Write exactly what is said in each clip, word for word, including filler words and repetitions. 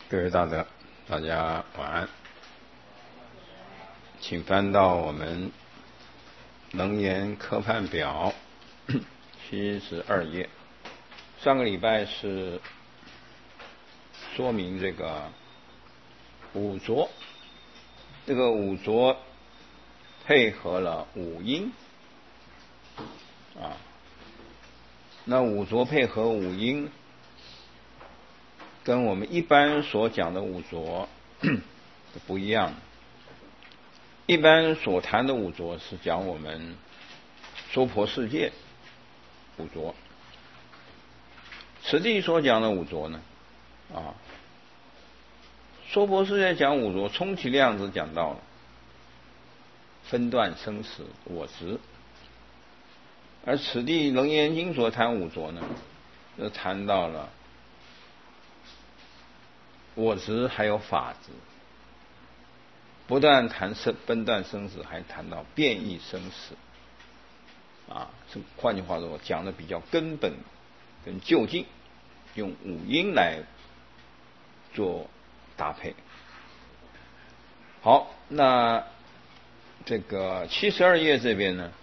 各位大德，大家晚安。请翻到我们楞严科判表七十二页。上个礼拜是说明这个五浊，这个五浊配合了五阴啊。那五浊配合五阴，跟我们一般所讲的五浊不一样。一般所谈的五浊是讲我们娑婆世界五浊，此地所讲的五浊呢，啊，娑婆世界讲五浊，充其量只讲到了分段生死我执，而此地楞严经所谈五浊呢，则谈到了我执还有法执，不但谈生分段生死，还谈到变异生死啊。这换句话说，讲的比较根本跟究竟，用五阴来做搭配。好，那这个七十二页这边呢，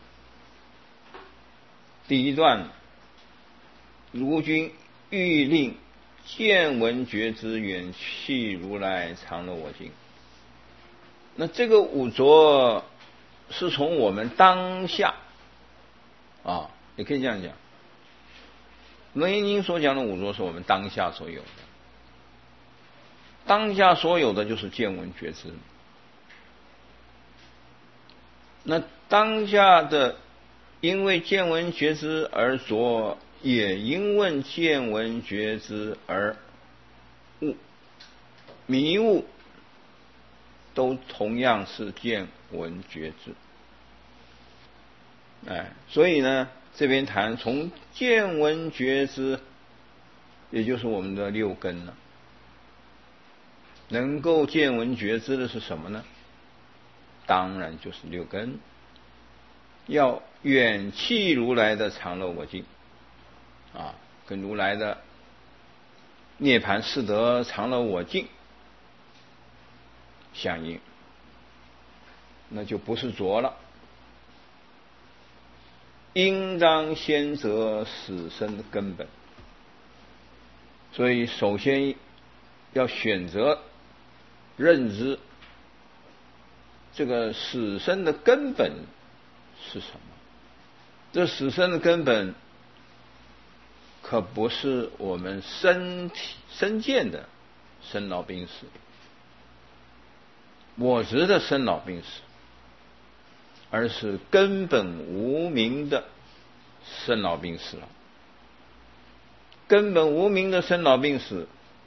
第一段，如君欲令见闻觉知远弃如来常乐我净。那这个五浊是从我们当下啊，也可以这样讲，楞严经所讲的五浊是我们当下所有的，当下所有的就是见闻觉知。那当下的因为见闻觉知而浊，也因为见闻觉知而悟迷悟，都同样是见闻觉知。哎，所以呢，这边谈从见闻觉知，也就是我们的六根了。能够见闻觉知的是什么呢？当然就是六根。要远弃如来的常乐我净啊，跟如来的涅槃四德常乐我净相应，那就不是浊了。应当先择死生的根本，所以首先要选择认知这个死生的根本是什么。这死生的根本可不是我们身体身见的生老病死，我执的生老病死，而是根本无明的生老病死了。根本无明的生老病死，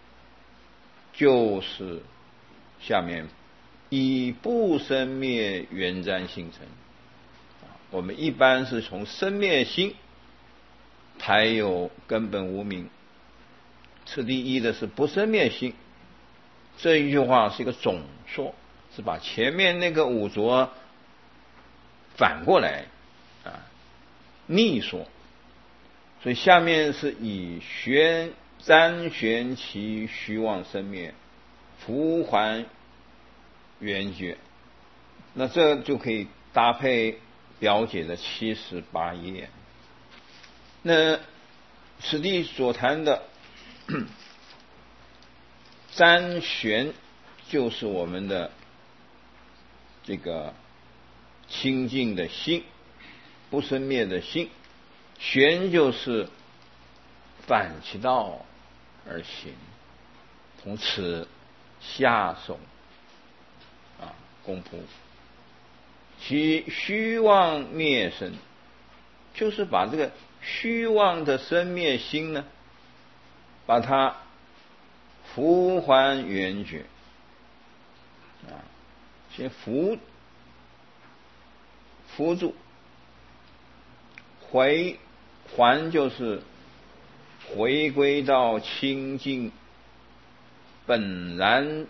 就是下面以不生灭缘沾性成。我们一般是从生灭心才有根本无明，次第一的是不生灭心。这一句话是一个总说，是把前面那个五浊反过来啊逆说，所以下面是以玄瞻玄其虚妄生灭，复还缘觉。那这就可以搭配表解的七十八页。那此地所谈的瞻玄，就是我们的这个清净的心，不生灭的心。玄就是反其道而行，从此下手啊功夫。其虚妄灭生，就是把这个虚妄的生灭心呢，把它复还缘觉啊，先扶扶住，回还就是回归到清净本然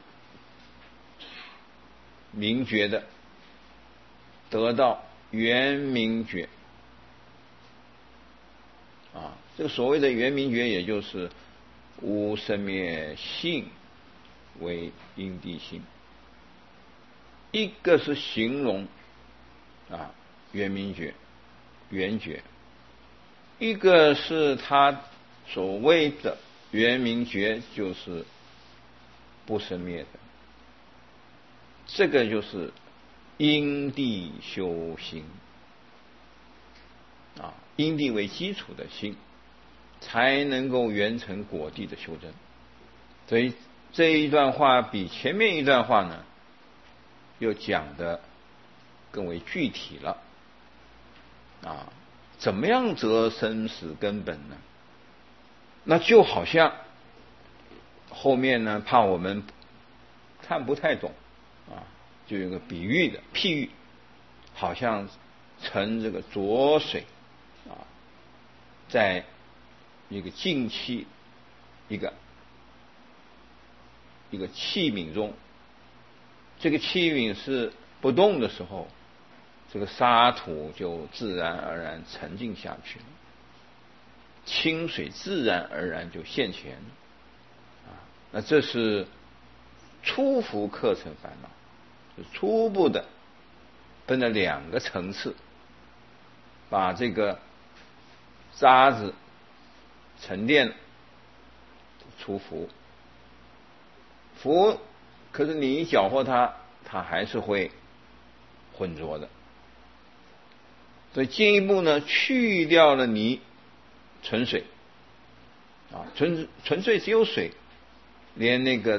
明觉的，得到圆明觉啊。这个所谓的圆明觉，也就是无生灭性为因地心。一个是形容啊圆明觉、圆觉，一个是他所谓的圆明觉，就是不生灭的。这个就是因地修心啊，因地为基础的心，才能够圆成果地的修正。所以这一段话比前面一段话呢，又讲的更为具体了啊。怎么样择生死根本呢？那就好像后面呢，怕我们看不太懂啊，就有个比喻的譬喻，好像盛这个浊水啊，在一个净器一个一个器皿中，这个器皿是不动的时候，这个沙土就自然而然沉静下去了，清水自然而然就现前啊。那这是初伏课程烦恼，是初步的分了两个层次，把这个渣子沉淀初伏，伏可是你一搅和它，它还是会浑浊的。所以进一步呢，去掉了泥，纯水啊，纯纯粹只有水，连那个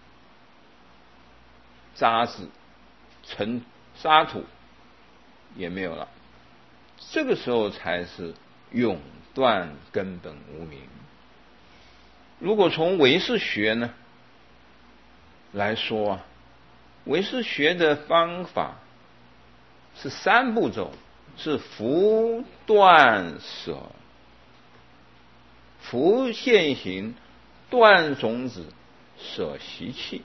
渣子、尘沙土也没有了。这个时候才是永断根本无明。如果从唯识学呢来说啊，唯识学的方法是三步骤，是伏断舍，伏现行，断种子，舍习气。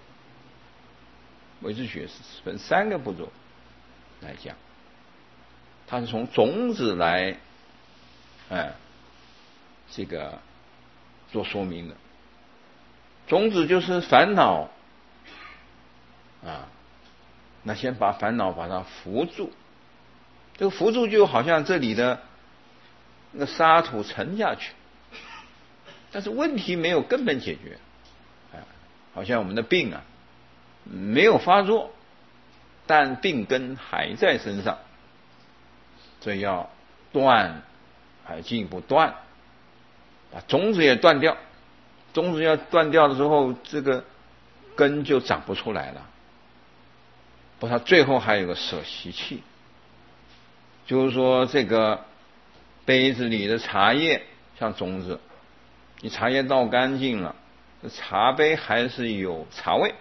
唯识学是分三个步骤来讲，它是从种子来哎这个做说明的。种子就是烦恼啊，那先把烦恼把它扶住，这个扶住就好像这里的那个沙土沉下去，但是问题没有根本解决，哎，好像我们的病啊没有发作，但病根还在身上，所以要断，还进一步断，把种子也断掉。种子要断掉的时候，这个根就长不出来了。不，它最后还有个舍习气，就是说这个杯子里的茶叶像种子，你茶叶倒干净了，这茶杯还是有茶味，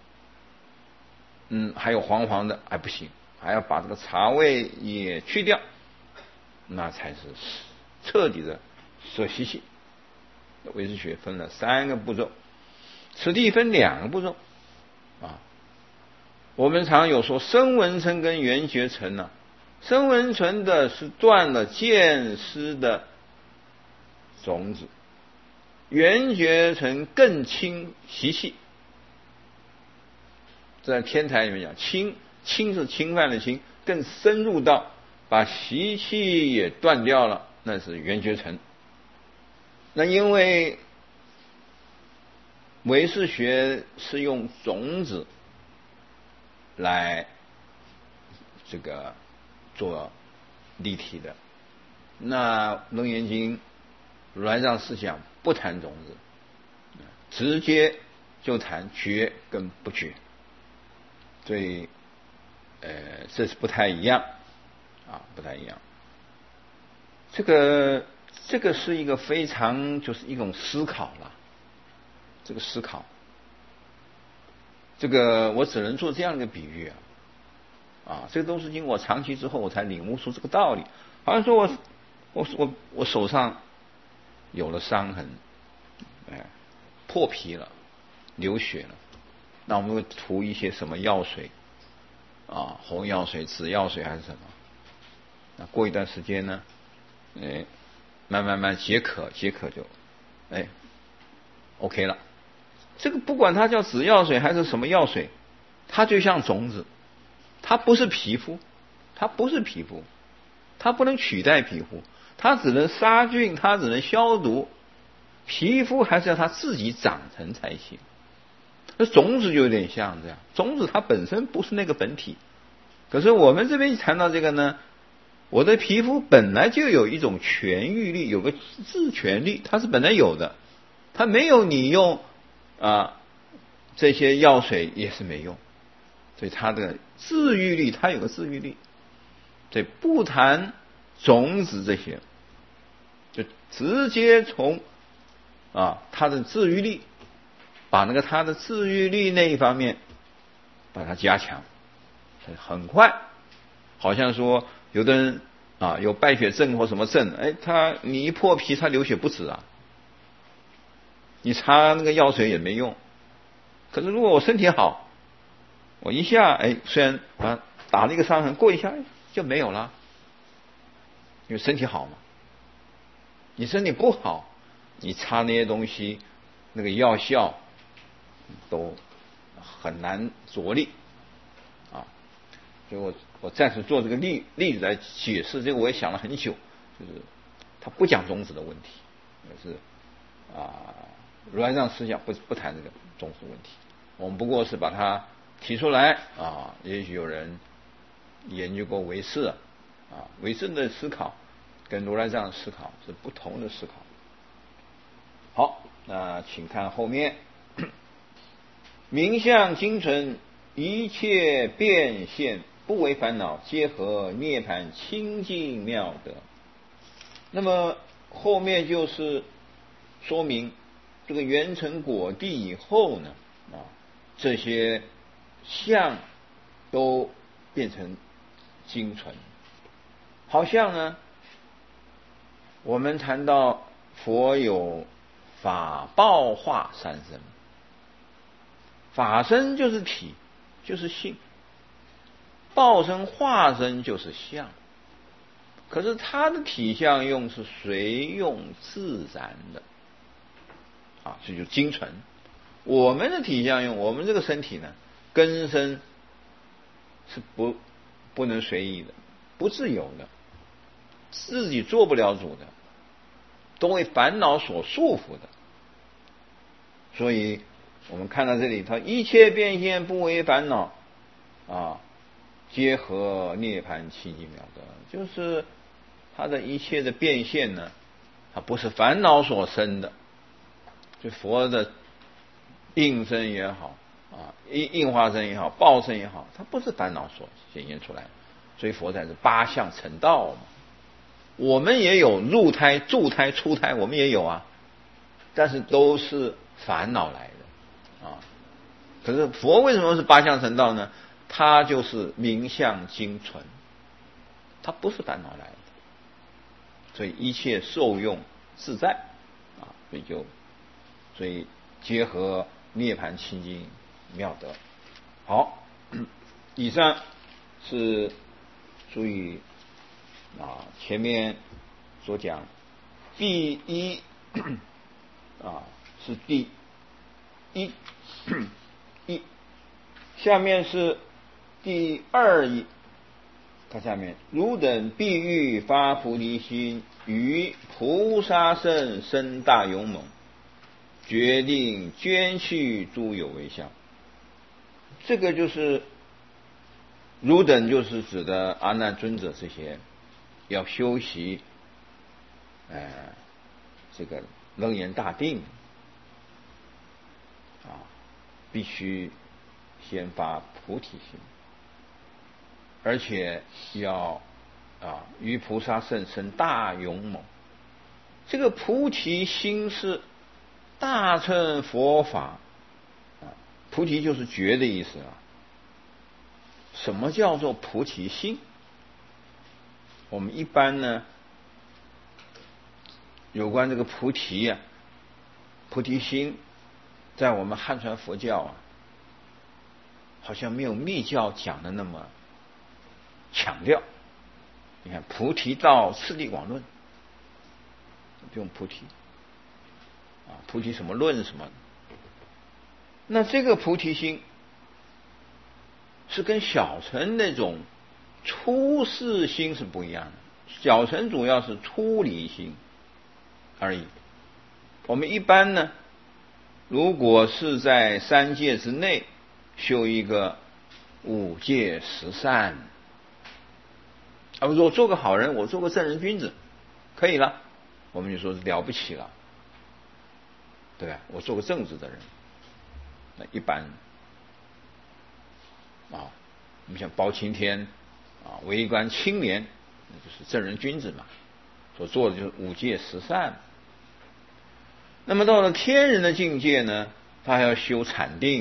嗯，还有黄黄的，还不行，还要把这个茶味也去掉，那才是彻底的舍习气。唯识学分了三个步骤，此地分两个步骤啊。我们常有说声闻乘跟缘觉乘呢，声闻乘的是断了见思的种子，缘觉乘更轻习气。在天台里面讲，轻轻是侵犯的轻，更深入到把习气也断掉了，那是缘觉乘。那因为唯识学是用种子来这个做立体的，那楞严经如来藏思想不谈种子，直接就谈觉跟不觉，所以呃这是不太一样啊，不太一样。这个这个是一个非常就是一种思考了，这个思考，这个我只能做这样一个比喻啊，啊，这个都是经过我长期之后我才领悟出这个道理。好像说我我我我手上有了伤痕，哎，破皮了，流血了，那我们会涂一些什么药水啊，红药水、紫药水还是什么？那过一段时间呢，哎，慢慢慢解渴，解渴就哎 OK 了， 这个不管它叫紫药水还是什么药水，它就像种子，它不是皮肤，它不是皮肤，它不能取代皮肤，它只能杀菌，它只能消毒，皮肤还是要它自己长成才行。那种子就有点像这样，种子它本身不是那个本体，可是我们这边谈到这个呢，我的皮肤本来就有一种痊愈力，有个自痊力，它是本来有的，它没有你用啊这些药水也是没用，所以它的治愈力，它有个治愈力。所以不谈种子这些，就直接从啊它的治愈力，把那个它的治愈力那一方面把它加强，所以很快，好像说有的人啊有败血症或什么症，哎，他你一破皮，他流血不止啊，你擦那个药水也没用。可是如果我身体好，我一下哎，虽然啊打了一个伤痕，过一下就没有了，因为身体好嘛。你身体不好，你擦那些东西，那个药效都很难着力啊。所以我我暂时做这个例例子来解释这个，我也想了很久，就是他不讲种子的问题，也是啊，如来藏思想不不谈这个种子问题，我们不过是把它提出来啊。也许有人研究过唯识啊，唯识的思考跟如来藏的思考是不同的思考。好，那请看后面，名相精纯，一切变现，不为烦恼，皆合涅盘清净妙德。那么后面就是说明这个圆成果地以后呢，啊，这些相都变成精纯。好像呢，我们谈到佛有法报化三身，法身就是体，就是性；报身化身就是相。可是它的体相用是随用自然的啊，这就精纯。我们的体相用，我们这个身体呢，根身是不不能随意的，不自由的，自己做不了主的，都为烦恼所束缚的。所以我们看到这里，它一切变现不为烦恼啊，皆合涅盘清净妙德，就是它的一切的变现呢，它不是烦恼所生的。就佛的应身也好啊，应应化身也好，报身也好，它不是烦恼所显现出来的。所以佛才是八相成道嘛。我们也有入胎、住胎、出胎，我们也有啊，但是都是烦恼来的啊。可是佛为什么是八相成道呢？他就是名相精纯，他不是烦恼来的，所以一切受用自在啊，所以就所以结合涅盘清净妙德。好，以上是注意啊，前面所讲第一啊是第一一，下面是第二义。看下面，汝等必欲发菩提心，于菩萨圣生大勇猛，决定捐去诸有为相。这个就是汝等，就是指的阿难尊者这些要修习呃这个楞严大定啊，必须先发菩提心，而且要啊于菩萨圣生大勇猛。这个菩提心是大乘佛法啊，菩提就是觉的意思啊。什么叫做菩提心？我们一般呢，有关这个菩提啊，菩提心，在我们汉传佛教啊，好像没有密教讲的那么强调。你看菩提道次第广论，用菩提啊，菩提什么论什么那这个菩提心是跟小乘那种出世心是不一样的，小乘主要是出离心而已。我们一般呢，如果是在三界之内修一个五戒十善，啊，我做个好人，我做个正人君子，可以了，我们就说是了不起了，对吧？我做个正直的人，那一般啊，我们像包青天啊，为官清廉，那就是正人君子嘛，所做的就是五戒十善。那么到了天人的境界呢，他还要修禅定，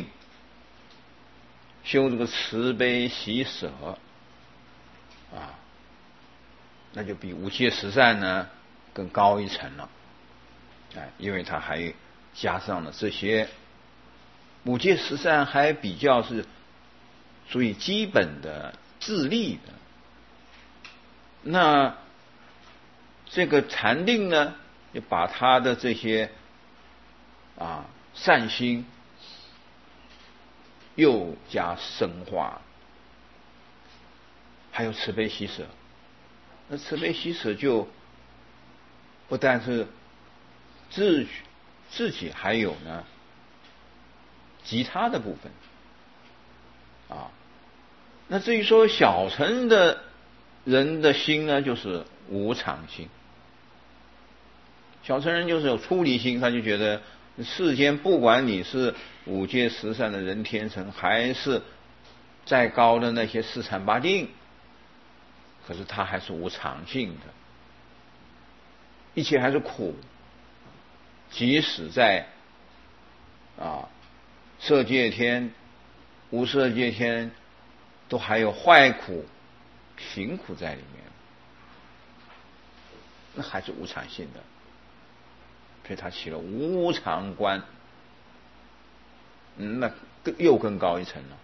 修这个慈悲喜舍啊，那就比五戒十善呢更高一层了，哎，因为他还加上了这些五戒十善，还比较是属于基本的自利的。那这个禅定呢，就把他的这些啊善心又加深化，还有慈悲喜舍。那慈悲喜舍就不但是自自己，还有呢其他的部分啊。那至于说小乘的人的心呢，就是无常心。小乘人就是有出离心，他就觉得世间不管你是五戒十善的人天乘，还是再高的那些四禅八定，可是他还是无常性的，一切还是苦。即使在啊色界天、无色界天，都还有坏苦、贫苦在里面，那还是无常性的，所以他起了无常观，嗯，那更又更高一层了。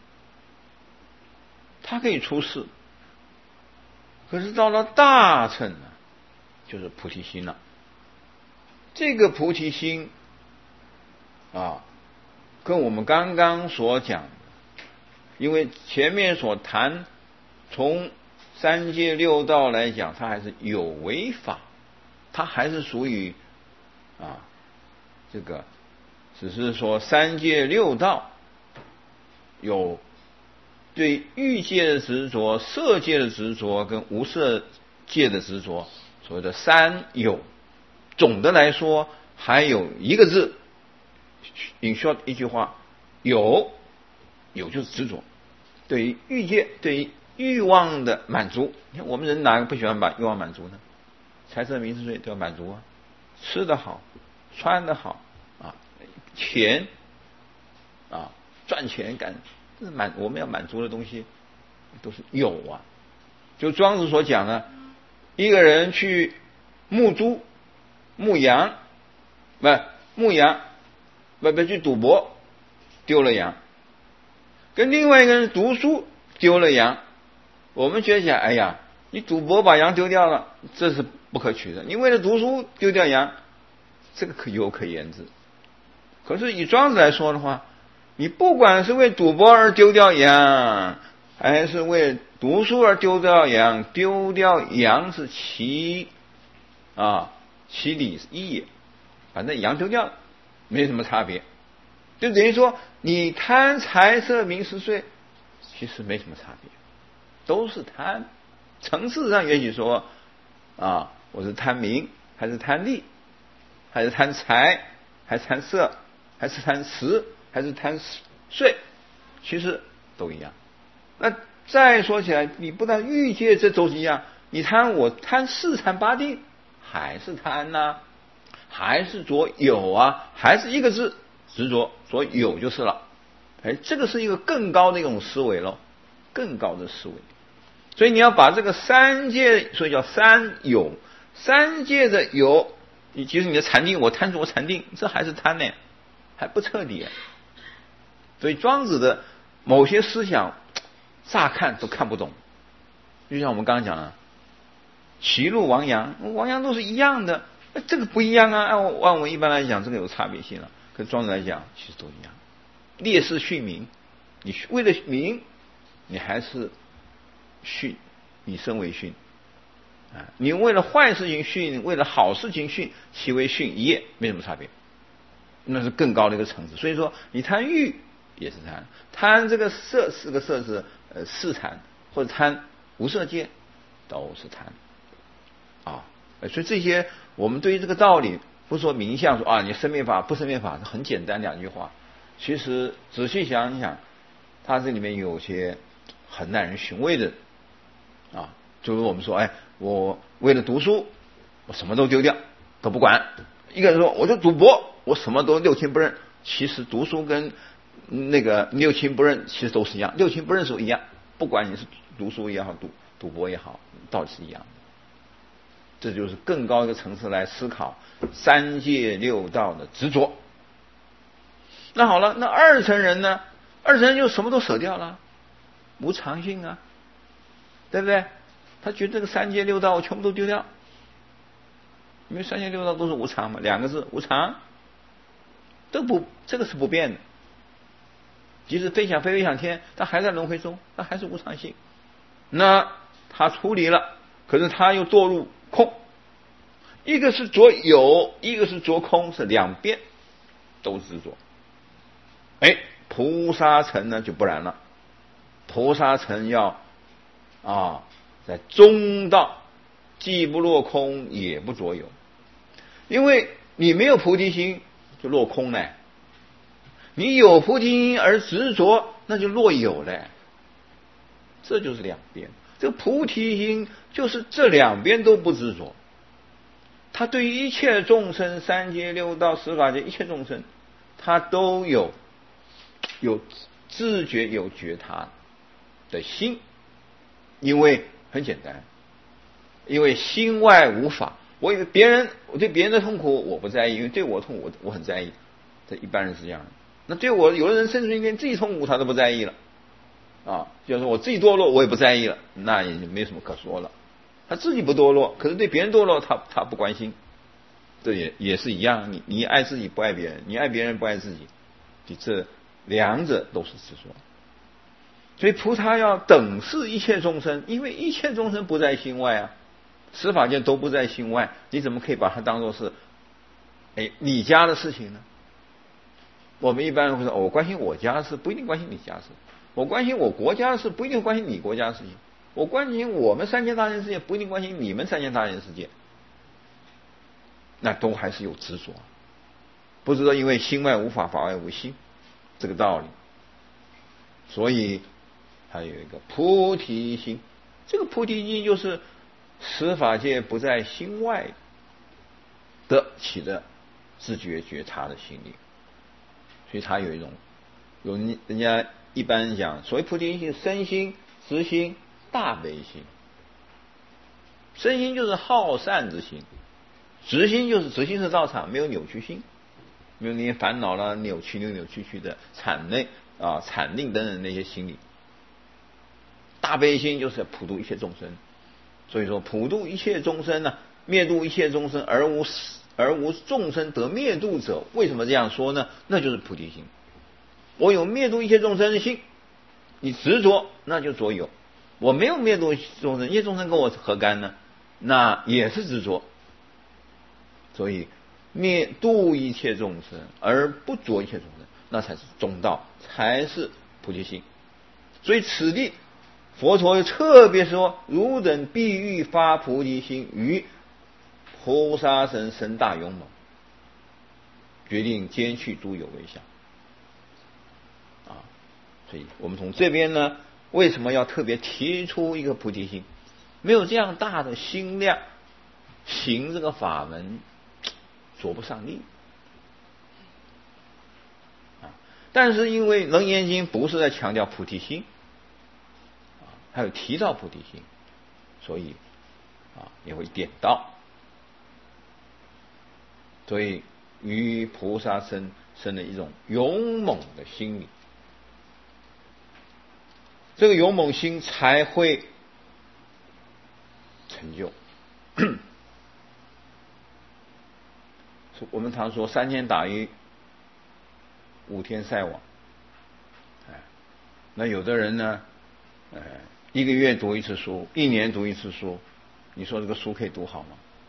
他可以出世，可是到了大乘呢，就是菩提心了。这个菩提心啊，跟我们刚刚所讲的，因为前面所谈从三界六道来讲，它还是有为法，它还是属于啊这个，只是说三界六道有对欲界的执着、色界的执着跟无色界的执着，所谓的三有。总的来说，还有一个字 ，in short 一句话，有，有就是执着。对于欲界，对于欲望的满足，你看我们人哪个不喜欢把欲望满足呢？财色名食睡都要满足啊，吃得好，穿得好啊，钱啊，赚钱干，这是满我们要满足的东西，都是有啊。就庄子所讲的，一个人去牧猪。牧羊，不牧羊，不不去赌博，丢了羊；跟另外一个人读书丢了羊。我们觉得讲，哎呀，你赌博把羊丢掉了，这是不可取的。你为了读书丢掉羊，这个可有可言之。可是以庄子来说的话，你不管是为赌博而丢掉羊，还是为读书而丢掉羊，丢掉羊是其啊。其理是一也，反正羊丢掉了，没什么差别，就等于说你贪财色名食睡，其实没什么差别，都是贪。层次上也许说啊，我是贪名，还是贪利，还是贪财，还是贪色，还是贪食，还是贪睡，其实都一样。那再说起来，你不但欲界这都是一样，你贪我贪四禅八定。还是贪呐、啊，还是着有啊，还是一个字执着着有就是了。哎，这个是一个更高的一种思维咯，更高的思维。所以你要把这个三界，所以叫三有，三界的有，你其实你的禅定，我贪着禅定，这还是贪呢，还不彻底。所以庄子的某些思想，乍看都看不懂，就像我们刚刚讲的。歧路亡羊，亡羊都是一样的，这个不一样啊。按我按我一般来讲，这个有差别性了。可是庄子来讲，其实都一样。 烈士殉名，你为了名，你还是殉，以身为殉啊！你为了坏事情殉，为了好事情殉，其为殉一业，没什么差别。那是更高的一个层次。所以说，你贪欲也是贪，贪这个色是个色是呃世贪，或者贪无色界都是贪啊。所以这些我们对于这个道理，不说名相说啊，你生灭法不生灭法，很简单两句话。其实仔细想一想，它这里面有些很耐人寻味的啊。就如我们说，哎，我为了读书，我什么都丢掉，都不管。一个人说，我就赌博，我什么都六亲不认。其实读书跟那个六亲不认其实都是一样，六亲不认是一样，不管你是读书也好，赌赌博也好，道理是一样的。这就是更高一个层次来思考三界六道的执着。那好了，那二乘人呢？二乘人就什么都舍掉了，无常性啊，对不对？他觉得这个三界六道我全部都丢掉，因为三界六道都是无常嘛，两个字无常，都不这个是不变的。即使飞翔飞飞向天，它还在轮回中，它还是无常性。那他处理了，可是他又堕入空，一个是着有，一个是着空，是两边都执着。哎，菩萨乘呢就不然了，菩萨乘要啊在中道，既不落空，也不着有，因为你没有菩提心，就落空了；你有菩提心而执着，那就落有了。这就是两边，这个菩提心就是这两边都不执着。他对于一切众生，三界六道十法界一切众生，他都有有自觉有觉他的心。因为很简单，因为心外无法。我以为别人，我对别人的痛苦我不在意，因为对我痛苦我我很在意，这一般人是这样的。那对我有的人甚至于连自己痛苦他都不在意了啊，就是我自己堕落我也不在意了，那也就没什么可说了。他自己不堕落，可是对别人堕落他他不关心，这也也是一样。你你爱自己不爱别人，你爱别人不爱自己，你这两者都是执着。所以菩萨要等视一切众生，因为一切众生不在心外啊，十法界都不在心外，你怎么可以把它当作是哎你家的事情呢？我们一般人会说、哦、我关心我家的事，不一定关心你家的事；我关心我国家的事，不一定关心你国家的事情；我关心我们三千大千世界，不一定关心你们三千大千世界。那都还是有执着，不知道因为心外无法，法外无心这个道理。所以还有一个菩提心，这个菩提心就是十法界不在心外的起的自觉觉察的心力。所以它有一种，有人家一般讲，所谓菩提心，身心、实心、大悲心。身心就是好善之心，直心就是直心是道场，没有扭曲心，没有那些烦恼啦、扭曲扭扭曲曲的谄媚啊、谄佞等等那些心理。大悲心就是普度一切众生，所以说普度一切众生呢、啊，灭度一切众生而无而无众生得灭度者。为什么这样说呢？那就是菩提心。我有灭度一切众生的心，你执着那就着有；我没有灭度众生，一切众生跟我何干呢？那也是执着。所以灭度一切众生而不着一切众生，那才是中道，才是菩提心。所以此地佛陀特别说，汝等必欲发菩提心，于菩萨神生大勇猛，决定兼去诸有为相啊。所以我们从这边呢，为什么要特别提出一个菩提心？没有这样大的心量，行这个法门着不上力啊。但是因为楞严经不是在强调菩提心啊，还有提到菩提心，所以啊也会点到。所以于菩萨生生了一种勇猛的心理，这个勇猛心才会成就。我们常说三天打鱼五天晒网， 那有的人呢，呃，一个月读一次书，一年读一次书，你说这个书可以读好吗？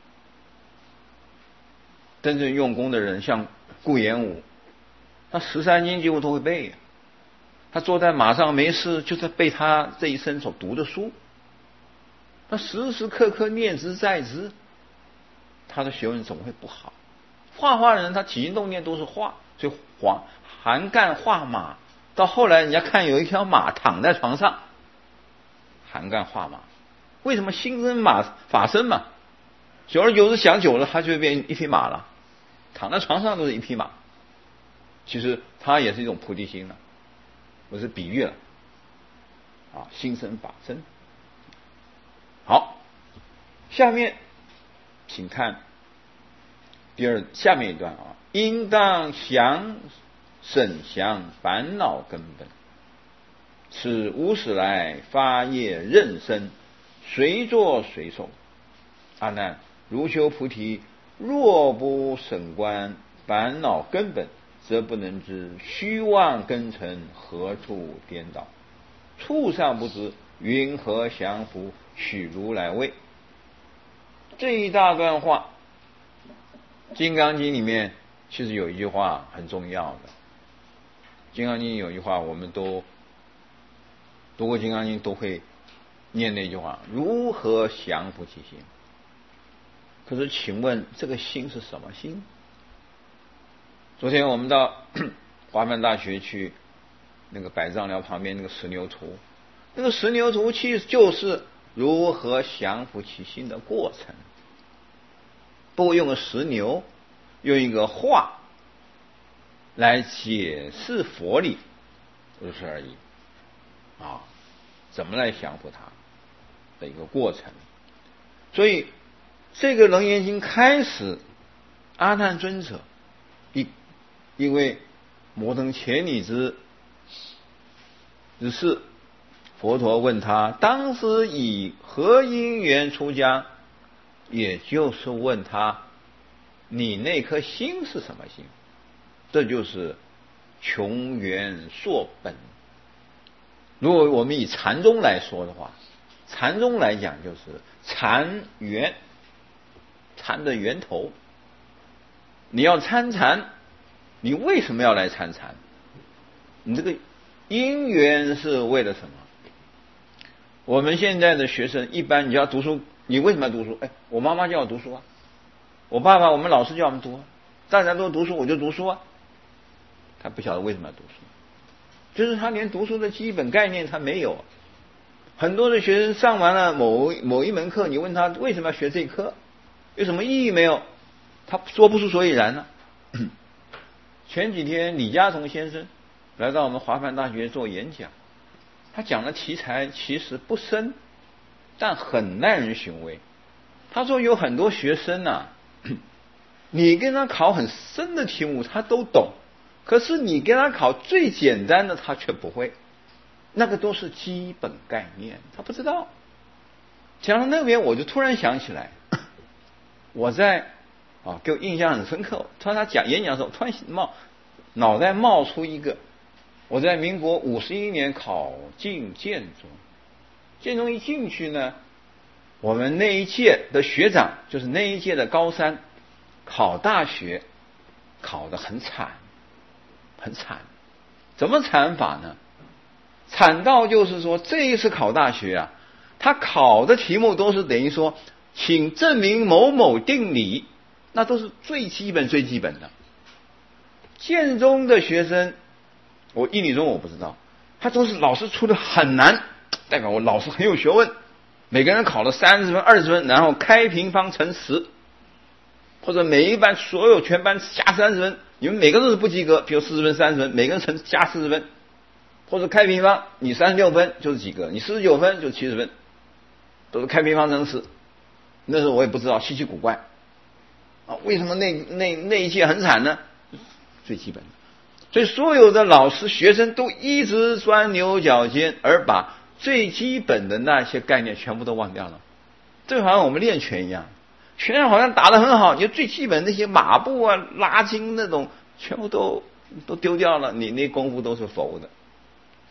真正用功的人，像顾炎武，他十三经几乎都会背，他坐在马上没事就在背他这一生所读的书，他时时刻刻念之在之，他的学问怎么会不好？画画的人他起心动念都是画，所以黄韩干画马，到后来人家看有一条马躺在床上，韩干画马，为什么心生马法身嘛？久而久之想久了，他就会变一匹马了，躺在床上都是一匹马。其实它也是一种菩提心了，我是比喻了啊，心生法身。好，下面请看第二下面一段啊，应当详审详烦恼根本，此无始来发业任生，随作随受。阿难，如修菩提，若不审观烦恼根本，则不能知虚妄根尘何处颠倒，处上不知，云何降伏取如来位。这一大段话，金刚经里面其实有一句话很重要的，金刚经有一句话我们都读过金刚经都会念那句话，如何降伏其心。可是请问这个心是什么心？昨天我们到华梵大学去那个百丈寮旁边那个石牛图，那个石牛图其实就是如何降伏其心的过程，不过用个石牛，用一个画来解释佛理，如此而已啊，怎么来降伏它的一个过程。所以这个楞严经开始，阿难尊者一因为摩登伽女之之事，佛陀问他当时以何因缘出家，也就是问他你那颗心是什么心，这就是穷源溯本。如果我们以禅宗来说的话，禅宗来讲就是禅源，禅的源头。你要参禅，你为什么要来参禅？你这个因缘是为了什么？我们现在的学生一般你要读书，你为什么要读书？哎，我妈妈叫我读书啊，我爸爸我们老师叫我们读啊，大家都读书我就读书啊。他不晓得为什么要读书，就是他连读书的基本概念他没有。很多的学生上完了某某一门课，你问他为什么要学这一课，有什么意义没有，他说不出所以然呢、啊。前几天李嘉诚先生来到我们华梵大学做演讲，他讲的题材其实不深，但很耐人寻味。他说有很多学生啊，你跟他考很深的题目他都懂，可是你跟他考最简单的他却不会，那个都是基本概念他不知道。讲到那边我就突然想起来，我在啊，给我印象很深刻。他他讲演讲的时候，突然冒脑袋冒出一个，我在民国五十一年考进建中，建中一进去呢，我们那一届的学长，就是那一届的高三，考大学考得很惨，很惨。怎么惨法呢？惨到就是说这一次考大学啊，他考的题目都是等于说，请证明某某定理。那都是最基本最基本的。建中的学生，我一理中我不知道，他都是老师出的很难，代表我老师很有学问，每个人考了三十分二十分，然后开平方乘十，或者每一班所有全班加三十分，你们每个都是不及格，比如四十分三十分，每个人乘加四十分，或者开平方，你三十六分就是及格，你四十九分就七十分，都是开平方乘十。那时候我也不知道，稀奇古怪啊，为什么那那那一届很惨呢？最基本的，所以所有的老师学生都一直钻牛角尖，而把最基本的那些概念全部都忘掉了。这好像我们练拳一样，拳好像打得很好，你最基本那些马步啊、拉筋那种，全部都都丢掉了，你那功夫都是否的，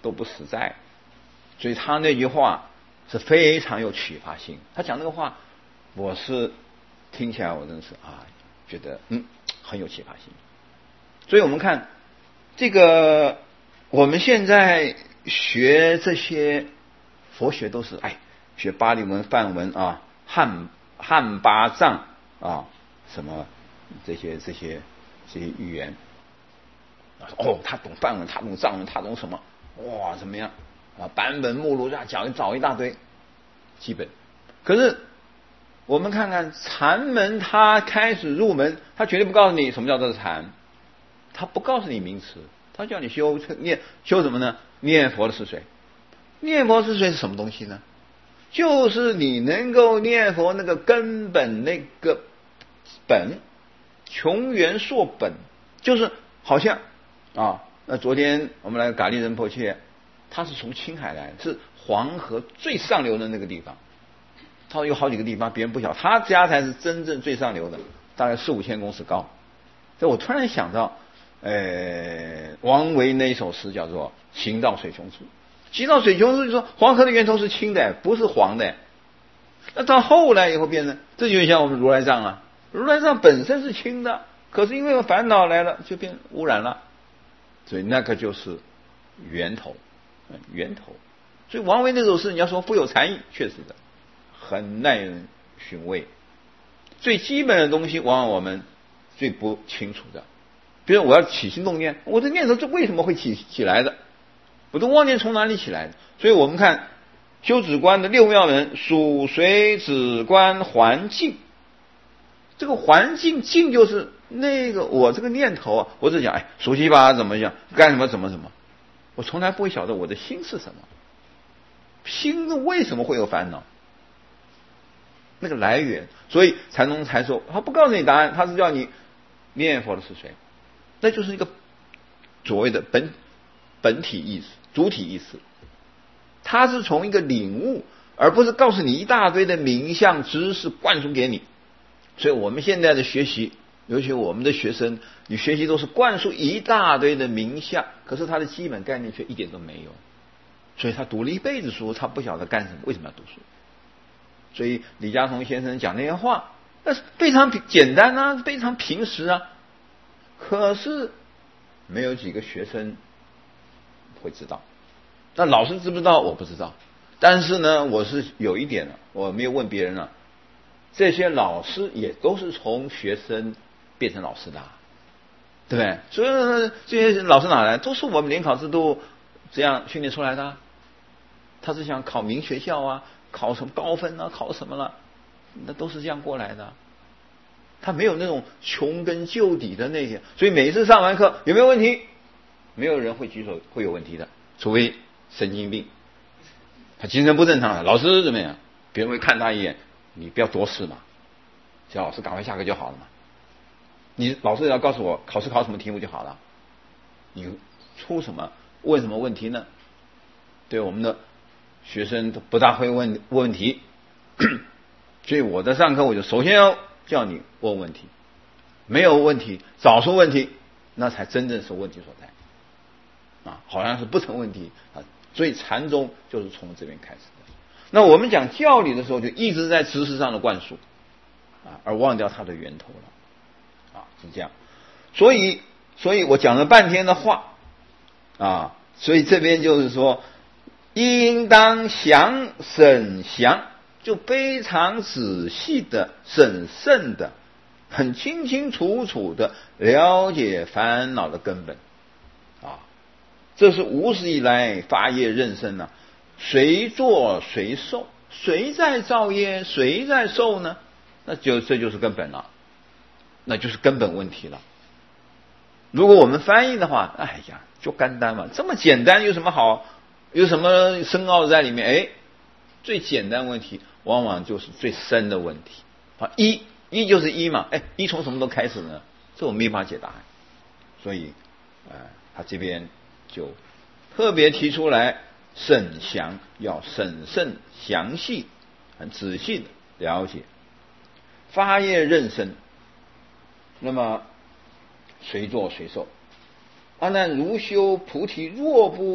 都不实在。所以他那句话是非常有启发性。他讲那个话，我是听起来我真是啊，觉得嗯很有启发性。所以我们看这个，我们现在学这些佛学都是哎，学巴利文、梵文啊，汉汉巴藏啊，什么这些这些这些语言。哦，他懂梵文，他懂藏文，他懂什么？哇，怎么样啊？版本目录啊，讲找一大堆，基本。可是我们看看禅门，他开始入门，他绝对不告诉你什么叫做禅，他不告诉你名词，他叫你修念修什么呢？念佛的是谁？念佛是谁是什么东西呢？就是你能够念佛那个根本那个本，穷源硕本，就是好像啊，那昨天我们来咖喱仁波切，他是从青海来，是黄河最上流的那个地方。他有好几个地方别人不晓，他家才是真正最上流的，大概四五千公尺高。所以我突然想到，呃，王维那一首诗叫做《行到水穷处》。行到水穷处就说黄河的源头是清的，不是黄的。那到后来以后变成，这就像我们如来藏啊，如来藏本身是清的，可是因为烦恼来了，就变污染了。所以那个就是源头，源头。所以王维那首诗，你要说富有禅意，确实的，很耐人寻味。最基本的东西，往往我们最不清楚的。比如我要起心动念，我的念头这为什么会起起来的？我的妄念从哪里起来的？所以我们看修止观的六妙门，属随止观环境。这个环境境就是那个我这个念头啊，我只讲哎，熟悉吧？怎么讲？干什么？怎么怎么？我从来不会晓得我的心是什么，心为什么会有烦恼？那个来源，所以禅宗才说他不告诉你答案，他是叫你念佛的是谁，那就是一个所谓的本本体意识、主体意识，他是从一个领悟，而不是告诉你一大堆的名相知识灌输给你。所以我们现在的学习，尤其我们的学生，你学习都是灌输一大堆的名相，可是他的基本概念却一点都没有。所以他读了一辈子书，他不晓得干什么，为什么要读书？所以李嘉诚先生讲那些话，那是非常简单啊，非常平实啊，可是没有几个学生会知道。那老师知不知道？我不知道。但是呢，我是有一点了，我没有问别人了。这些老师也都是从学生变成老师的，对不对？所以这些老师哪来？都是我们联考制度这样训练出来的。他是想考名学校啊，考什么高分啊，考什么了，那都是这样过来的。他没有那种穷根究底的那些，所以每次上完课有没有问题？没有人会举手会有问题的，除非神经病，他精神不正常了。老师怎么样？别人会看他一眼，你不要多事嘛，叫老师赶快下课就好了嘛。你老师要告诉我考试考什么题目就好了，你出什么问什么问题呢？对我们的学生都不大会问问题，所以我在上课我就首先要叫你问问题，没有问题早出问题，那才真正是问题所在啊，好像是不成问题啊。所以禅宗就是从这边开始的。那我们讲教理的时候，就一直在知识上的灌输啊，而忘掉它的源头了啊，是这样。所以，所以我讲了半天的话啊，所以这边就是说，应当详审详，就非常仔细的、审慎的、很清清楚楚的了解烦恼的根本啊。这是无始以来发业任生啊，谁做谁受，谁在造业，谁在受呢？那就这就是根本了，那就是根本问题了。如果我们翻译的话，哎呀，就简单嘛，这么简单有什么好？有什么深奥在里面？哎，最简单问题往往就是最深的问题啊！一一就是一嘛，哎，一从什么都开始呢？这我没法解答案，所以，呃，他这边就特别提出来，审详要审慎、详细、很仔细的了解，发业任生。那么谁做谁受？阿难如修菩提，若不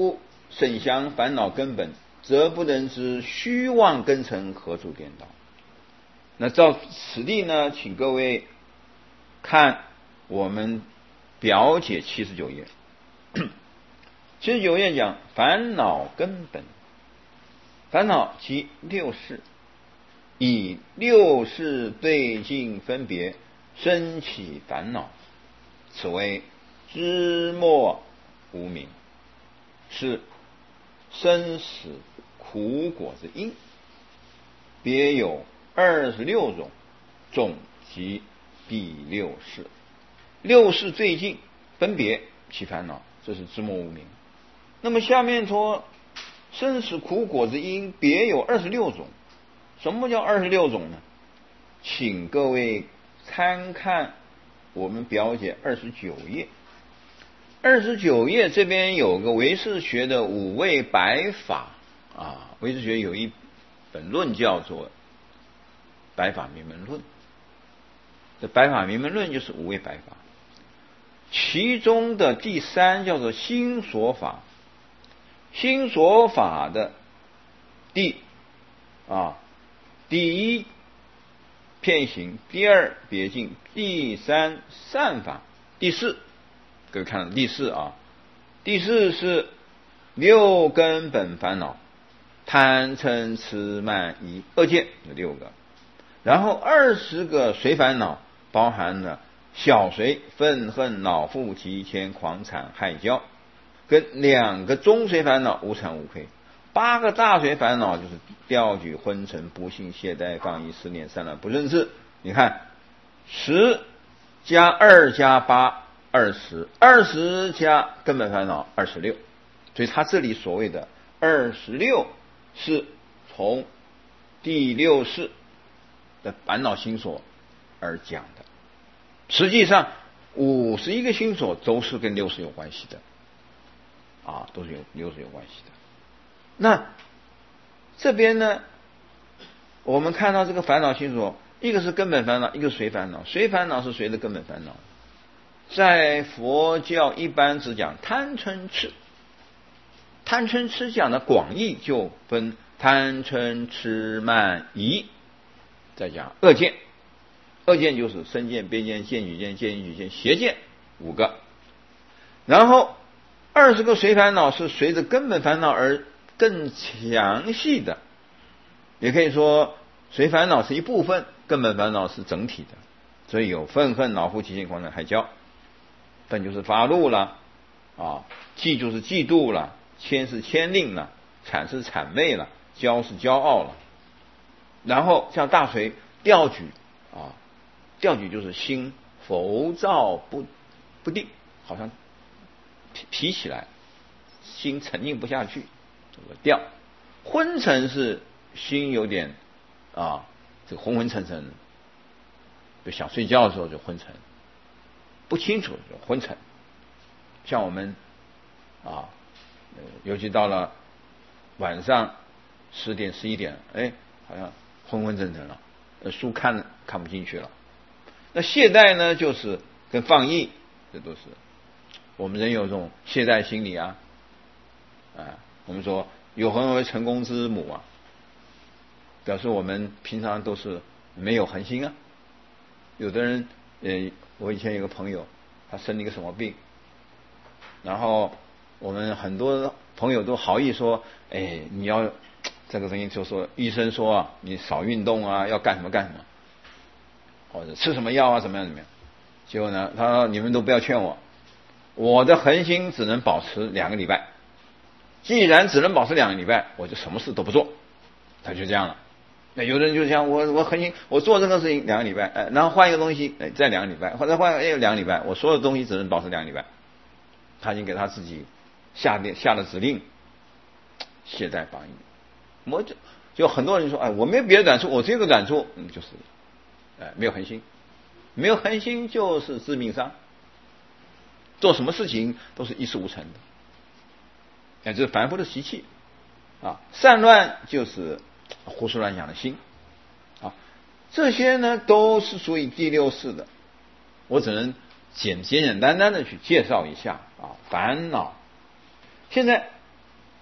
甚详烦恼根本，则不能知虚妄根尘何处颠倒。那照此地呢，请各位看我们表解七十九页。七十九页讲烦恼根本，烦恼即六识，以六识对境分别生起烦恼，此为知末无明，是生死苦果之因。别有二十六种，总即第六识。六识对境分别起烦恼，这是知末无明。那么下面说生死苦果之因别有二十六种。什么叫二十六种呢？请各位参看我们表解二十九页。二十九页这边有个唯识学的五位百法啊，唯识学有一本论叫做《百法明门论》。这《百法明门论》就是五位百法，其中的第三叫做心所法。心所法的第啊第一遍行，第二别境，第三善法，第四各位看到第四啊，第四是六根本烦恼，贪嗔痴慢疑恶见，有六个。然后二十个随烦恼，包含了小随愤恨恼覆急迁狂惨害骄，跟两个中随烦恼无惭无愧。八个大随烦恼就是掉举昏沉不信懈怠放逸思念散乱不认识。你看十加二加八二十，二十加根本烦恼二十六，所以他这里所谓的二十六是从第六识的烦恼心所而讲的。实际上五十一个心所都是跟六识有关系的啊，都是有六识有关系的。那这边呢，我们看到这个烦恼心所，一个是根本烦恼，一个是随烦恼。随烦恼是随的根本烦恼。在佛教一般只讲贪嗔痴，贪嗔痴讲的广义就分贪嗔痴慢疑，再讲恶见。恶见就是身见边见见取见见因取见邪见五个。然后二十个随烦恼是随着根本烦恼而更详细的，也可以说随烦恼是一部分，根本烦恼是整体的。所以有愤恨恼覆急迁狂惨害骄，愤就是发怒了啊，忌就是嫉妒了，迁是牵令了，谄是谄媚了，骄是骄傲了。然后像大随调举啊，调举就是心浮躁不不定，好像提提起来，心沉静不下去，这个调。昏沉是心有点啊，这个昏昏沉沉，就想睡觉的时候就昏沉，不清楚就昏沉。像我们啊，呃，尤其到了晚上十点十一点，哎，好像昏昏沉沉了，呃，书看看不进去了。那懈怠呢，就是跟放逸，这都是我们人有这种懈怠心理啊。啊，我们说有恒为成功之母啊，表示我们平常都是没有恒心啊。有的人，呃，我以前有个朋友，他生了一个什么病，然后我们很多朋友都好意说，哎，你要这个东西就说医生说啊，你少运动啊，要干什么干什么，或者吃什么药啊，怎么样怎么样。结果呢，他说你们都不要劝我，我的恒心只能保持两个礼拜。既然只能保持两个礼拜，我就什么事都不做。他就这样了。那有的人就像我，我恒心，我做任何事情两个礼拜，哎，然后换一个东西，哎，再两个礼拜，或者换又两个礼拜，我所有东西只能保持两个礼拜。他已经给他自己下令下了指令，懈怠放逸。我就就很多人说，哎，我没有别的短处，我只有个短处，嗯，就是，哎，没有恒心，没有恒心就是致命伤。做什么事情都是一事无成的。哎，这是凡夫的习气啊！散乱就是胡思乱想的心啊！这些呢都是属于第六识的，我只能简简简单单的去介绍一下啊。烦恼，现在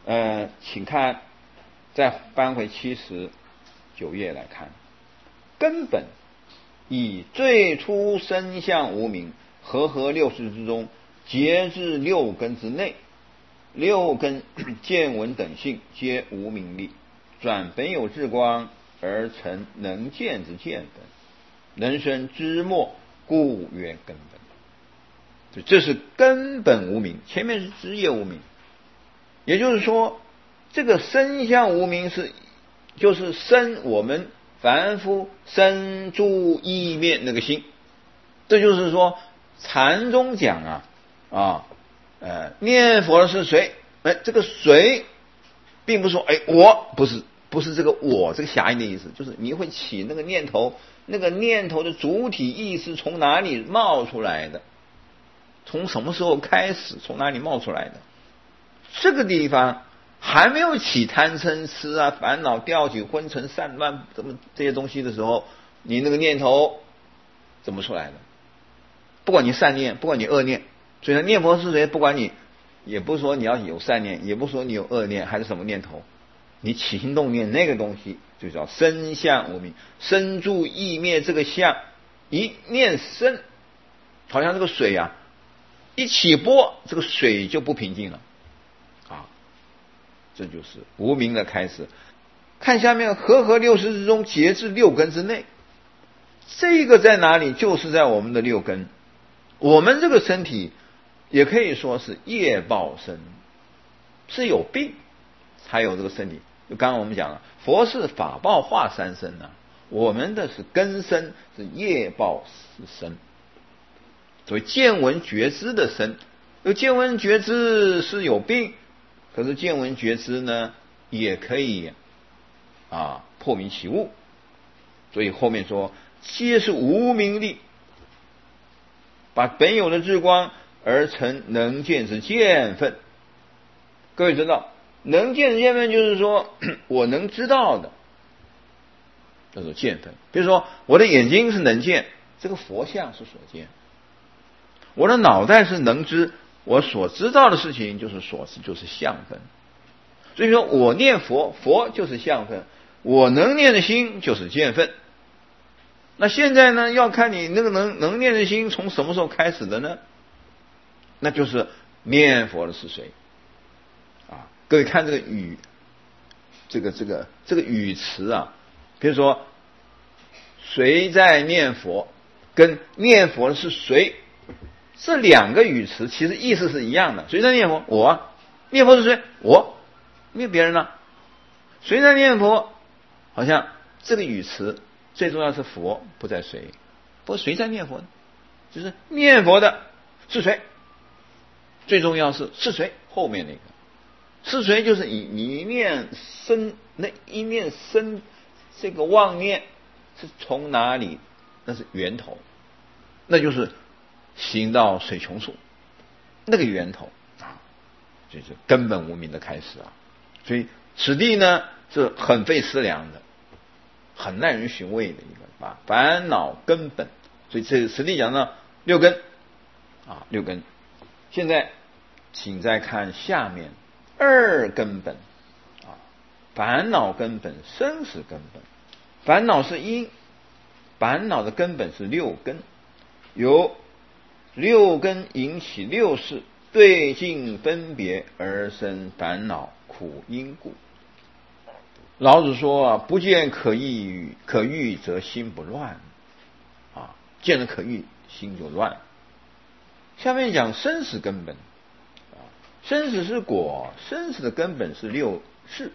呃，请看，再翻回七十九页来看，根本以最初生相无明，和合六识之中，结至六根之内，六根见闻等性皆无明力，转本有智光而成能见之见本，能生知末，故曰根本。这是根本无明，前面是枝叶无明。也就是说，这个生相无明是就是生我们凡夫生住意灭那个心。这就是说禅中讲啊啊呃念佛的是谁？哎，这个谁并不是说哎我不是不是这个我这个狭义的意思，就是你会起那个念头，那个念头的主体意识从哪里冒出来的，从什么时候开始，从哪里冒出来的，这个地方还没有起贪嗔痴啊烦恼调起昏沉散乱怎么这些东西的时候，你那个念头怎么出来的？不管你善念不管你恶念，所以念佛是谁不管你，也不是说你要有善念，也不是说你有恶念还是什么念头，你起心动念那个东西就叫生相无明，生住意灭这个相一念生，好像这个水啊一起波，这个水就不平静了啊，这就是无明的开始。看下面，和合六识之中，结至六根之内，这个在哪里？就是在我们的六根。我们这个身体也可以说是业报身，是有病才有这个身体。就刚刚我们讲了，佛是法报化三身啊，我们的是根身，是业报是身，所以见闻觉知的身。而见闻觉知是有病，可是见闻觉知呢也可以啊破迷起悟。所以后面说皆是无明力，把本有的智光而成能见之见分。各位知道能见之见分就是说我能知道的叫做见分。比如说我的眼睛是能见，这个佛像是所见，我的脑袋是能知，我所知道的事情就是所知，就是相分。所以说我念佛，佛就是相分，我能念的心就是见分。那现在呢，要看你那个能能念的心从什么时候开始的呢？那就是念佛的是谁啊？各位看这个语，这个这个这个语词啊，比如说谁在念佛，跟念佛的是谁，这两个语词其实意思是一样的。谁在念佛？我。念佛是谁？我。没有别人了。谁在念佛？好像这个语词最重要是佛，不在谁。不过谁在念佛呢？就是念佛的是谁，最重要是是谁后面那个是谁，就是你你一念生，那一念生这个妄念是从哪里？那是源头，那就是行到水穷处那个源头啊，就是根本无明的开始啊。所以此地呢是很费思量的，很耐人寻味的一个啊烦恼根本。所以这此地讲呢六根啊六根。现在请再看下面二根本啊，烦恼根本，生死根本。烦恼是因，烦恼的根本是六根，由六根引起六识，对境分别而生烦恼苦因故。老子说啊，不见可欲，可欲则心不乱啊，见了可欲心就乱。下面讲生死根本啊，生死是果，生死的根本是六识，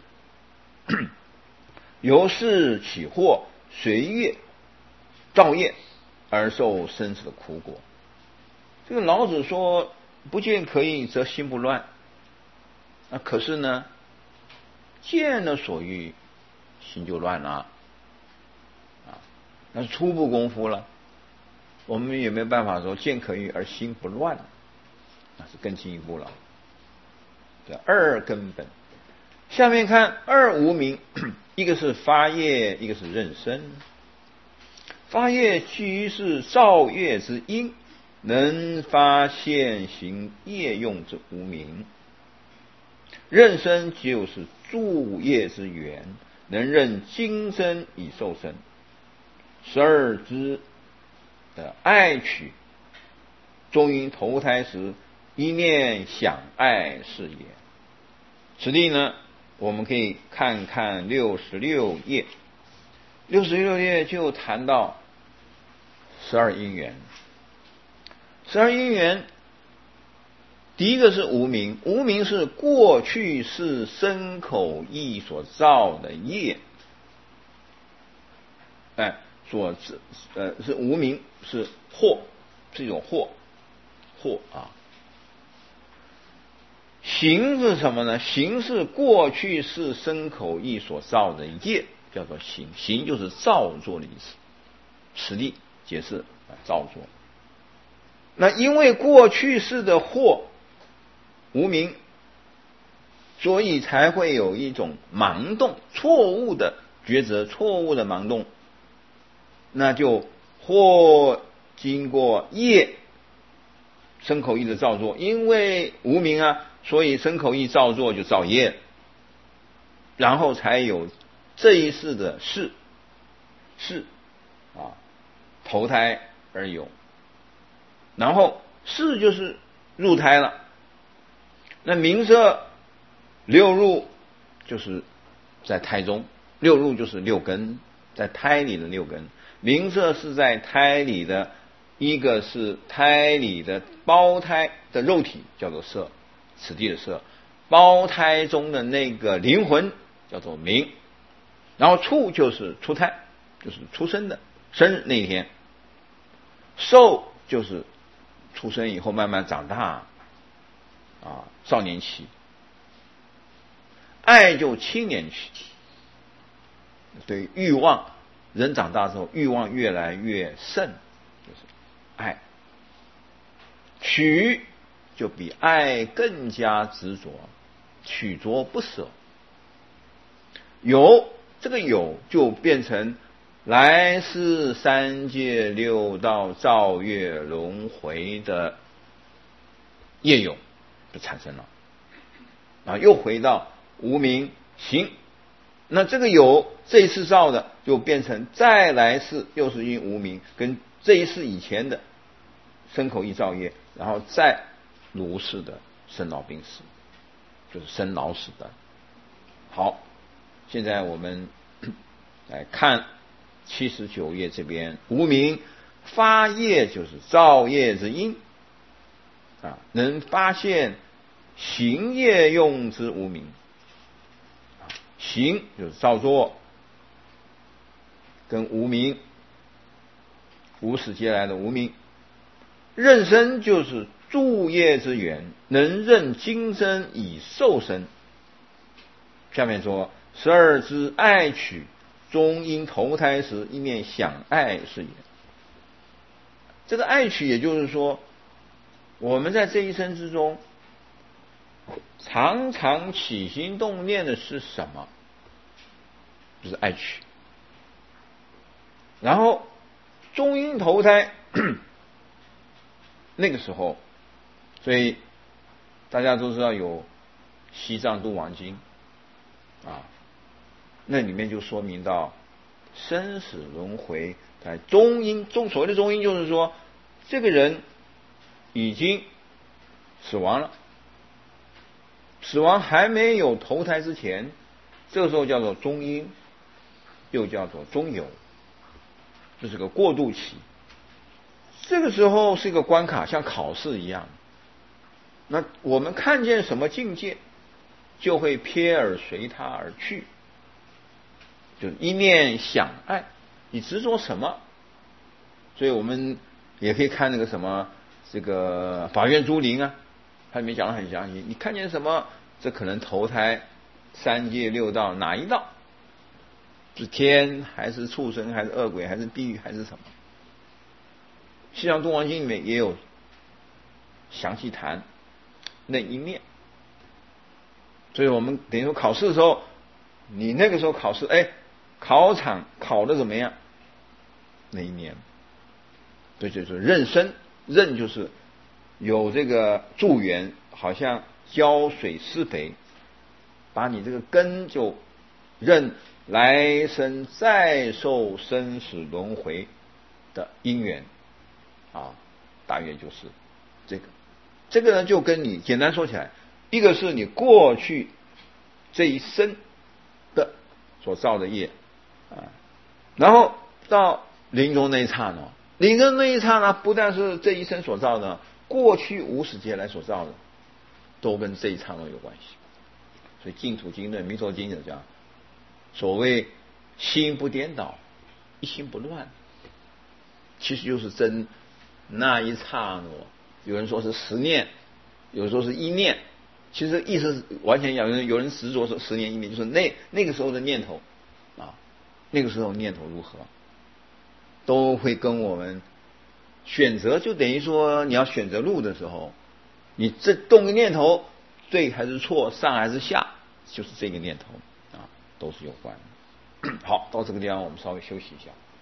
由是起惑，随业造业而受生死的苦果。这个老子说不见可欲则心不乱，那可是呢见了所欲心就乱了啊，那是初步功夫了。我们有没有办法说见可欲而心不乱？那是更进一步了。这二根本。下面看二无明，一个是发业，一个是任生。发业居是造业之因，能发现行业用之无明。 任身就是诸业之源，能任今生以受身。十二支的爱取，终因投胎时一念想爱是也。此地呢，我们可以看看六十六页，六十六页就谈到十二因缘。十二因缘，第一个是无明，无明是过去世身口意所造的业，哎，所呃是无明，是惑，是一种惑，惑啊。行是什么呢？行是过去世身口意所造的业，叫做行。行就是造作的意思。此地解释啊，造作。那因为过去世的惑无明，所以才会有一种盲动，错误的抉择，错误的盲动，那就或经过业身口意的造作，因为无明啊，所以身口意造作就造业，然后才有这一世的世世啊投胎而有，然后世就是入胎了。那名色六入就是在胎中，六入就是六根，在胎里的六根。名色是在胎里的，一个是胎里的胞胎的肉体叫做色，此地的色。胞胎中的那个灵魂叫做名，然后处就是出胎，就是出生的生日那一天。受就是出生以后慢慢长大啊，少年期。爱就青年期，对欲望，人长大之后欲望越来越盛，就是爱。取就比爱更加执着，取着不舍。有，这个有就变成来世三界六道造业轮回的业有就产生了，啊，又回到无明行。那这个有这一次造的，就变成再来世又是因无明跟这一世以前的身口意造业，然后再如是的生老病死，就是生老死的。好，现在我们来看七十九页这边，无明发业就是造业之因啊，能发现行业用之无明。行就是造作，跟无明无始劫来的无明。任身就是诸业之源，能任今生以受身。下面说十二支爱取，终因投胎时一念想爱是也。这个爱取也就是说，我们在这一生之中常常起心动念的是什么？就是爱取。然后终因投胎那个时候，所以大家都知道有西藏度王经啊，那里面就说明到生死轮回在中阴，中所谓的中阴就是说这个人已经死亡了，死亡还没有投胎之前，这个时候叫做中阴，又叫做中有，这是个过渡期。这个时候是一个关卡，像考试一样。那我们看见什么境界，就会瞥而随它而去，就是一念想爱，你执着什么？所以我们也可以看那个什么这个法院诸灵啊，它里面讲得很详细。你看见什么，这可能投胎三界六道哪一道？是天还是畜生还是恶鬼还是地狱还是什么？西藏度王经里面也有详细谈那一面。所以我们等于说考试的时候，你那个时候考试，哎，考场考得怎么样？那一年，对，就是任身，任就是有这个助缘，好像浇水施肥， 把你这个根就认来生再受生死轮回的因缘啊，大约就是这个。这个呢，就跟你简单说起来，一个是你过去这一生的所造的业啊，然后到临终那一刹那，临终那一刹那不但是这一生所造的，过去无始劫来所造的，都跟这一刹那有关系。所以净土经论、弥陀经就讲，所谓心不颠倒，一心不乱，其实就是真那一刹那。有人说是十念，有人说是一念，其实意思是完全一样。有人有人执着说十年一念，就是那那个时候的念头啊，那个时候念头如何，都会跟我们选择，就等于说你要选择路的时候，你这动个念头，对还是错，上还是下，就是这个念头啊，都是有关的。好，到这个地方我们稍微休息一下。